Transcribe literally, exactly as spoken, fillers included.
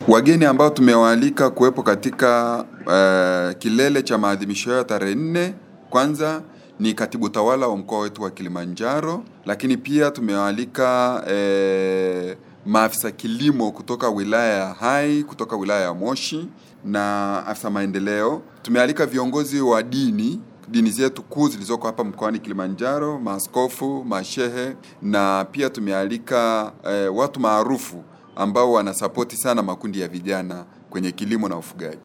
Wageni ambao tumewaalika kuwepo katika uh, kilele cha maadhimisho ya tarehe nne, kwanza ni katibu tawala wa mkoa wetu wa Kilimanjaro, lakini pia tumewaalika eh, maafisa kilimo kutoka wilaya ya Hai, kutoka wilaya ya Moshi na afisa maendeleo. Tumealika viongozi wa dini, dini zetu kuu zilizoko hapa mkoani Kilimanjaro, maaskofu, mashehe, na pia tumealika eh, watu maarufu ambao wanasapoti sana makundi ya vijana kwenye kilimo na ufugaji.